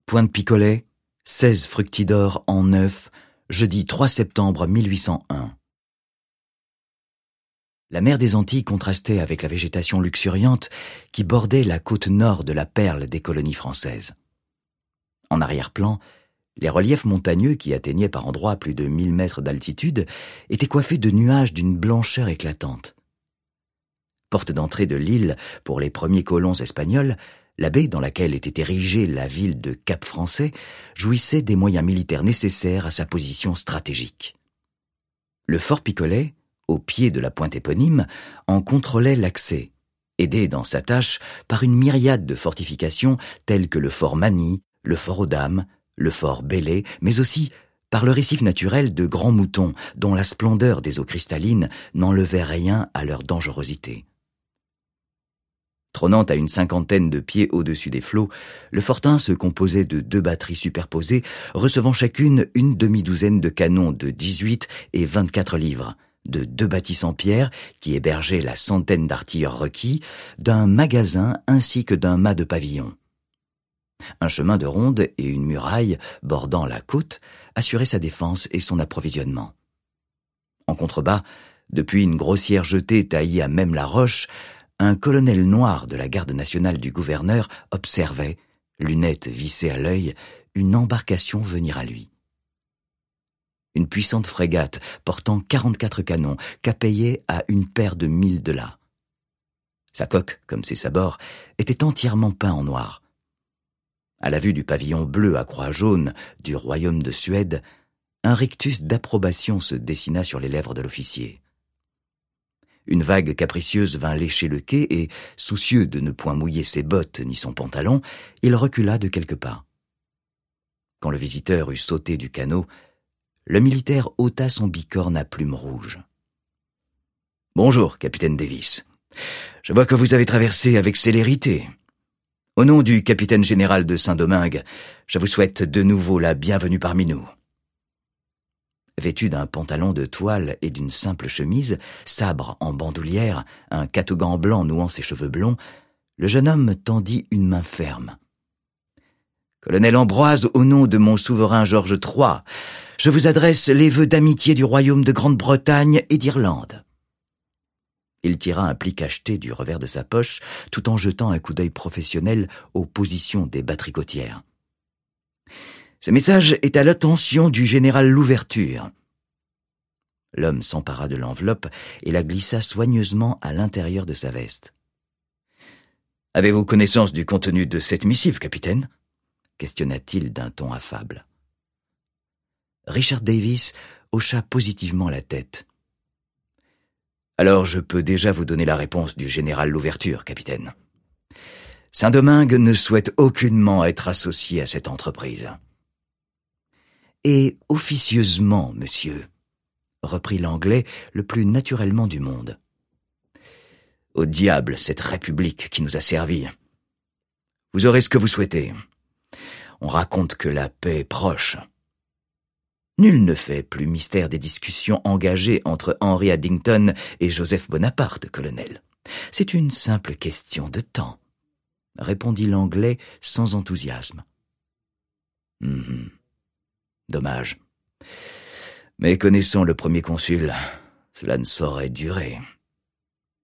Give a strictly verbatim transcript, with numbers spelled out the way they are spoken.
Pointe-Picolet, seize Fructidor an neuf, jeudi trois septembre mille huit cent un. La mer des Antilles contrastait avec la végétation luxuriante qui bordait la côte nord de la perle des colonies françaises. En arrière-plan, les reliefs montagneux qui atteignaient par endroits plus de mille mètres d'altitude étaient coiffés de nuages d'une blancheur éclatante. Porte d'entrée de l'île pour les premiers colons espagnols, la baie dans laquelle était érigée la ville de Cap-Français jouissait des moyens militaires nécessaires à sa position stratégique. Le fort Picolet, au pied de la pointe éponyme, en contrôlait l'accès, aidé dans sa tâche par une myriade de fortifications telles que le fort Mani, le fort aux Dames, le fort Belley, mais aussi par le récif naturel de Grands Moutons, dont la splendeur des eaux cristallines n'enlevait rien à leur dangerosité. Trônant à une cinquantaine de pieds au-dessus des flots, le fortin se composait de deux batteries superposées, recevant chacune une demi-douzaine de canons de dix-huit et vingt-quatre livres, de deux bâtisses en pierre qui hébergeaient la centaine d'artilleurs requis, d'un magasin ainsi que d'un mât de pavillon. Un chemin de ronde et une muraille bordant la côte assuraient sa défense et son approvisionnement. En contrebas, depuis une grossière jetée taillie à même la roche, un colonel noir de la garde nationale du gouverneur observait, lunettes vissées à l'œil, une embarcation venir à lui. Une puissante frégate portant quarante-quatre canons qu'appayait à une paire de mille de là. Sa coque, comme ses sabords, était entièrement peint en noir. À la vue du pavillon bleu à croix jaune du royaume de Suède, un rictus d'approbation se dessina sur les lèvres de l'officier. Une vague capricieuse vint lécher le quai et, soucieux de ne point mouiller ses bottes ni son pantalon, il recula de quelques pas. Quand le visiteur eut sauté du canot, le militaire ôta son bicorne à plumes rouges. « Bonjour, capitaine Davis. Je vois que vous avez traversé avec célérité. Au nom du capitaine général de Saint-Domingue, je vous souhaite de nouveau la bienvenue parmi nous. » Vêtu d'un pantalon de toile et d'une simple chemise, sabre en bandoulière, un catogan blanc nouant ses cheveux blonds, le jeune homme tendit une main ferme. « Colonel Ambroise, au nom de mon souverain Georges trois, je vous adresse les vœux d'amitié du royaume de Grande-Bretagne et d'Irlande. » Il tira un pli cacheté du revers de sa poche, tout en jetant un coup d'œil professionnel aux positions des batteries côtières. Ce message est à l'attention du général Louverture. L'homme s'empara de l'enveloppe et la glissa soigneusement à l'intérieur de sa veste. « Avez-vous connaissance du contenu de cette missive, capitaine ?» questionna-t-il d'un ton affable. Richard Davis hocha positivement la tête. « Alors je peux déjà vous donner la réponse du général Louverture, capitaine. Saint-Domingue ne souhaite aucunement être associé à cette entreprise. » « Et officieusement, monsieur, » reprit l'anglais le plus naturellement du monde. « Au diable cette république qui nous a servi. Vous aurez ce que vous souhaitez. On raconte que la paix est proche. Nul ne fait plus mystère des discussions engagées entre Henry Addington et Joseph Bonaparte, colonel. C'est une simple question de temps, » répondit l'anglais sans enthousiasme. Hum. Dommage. Mais connaissant le premier consul, cela ne saurait durer.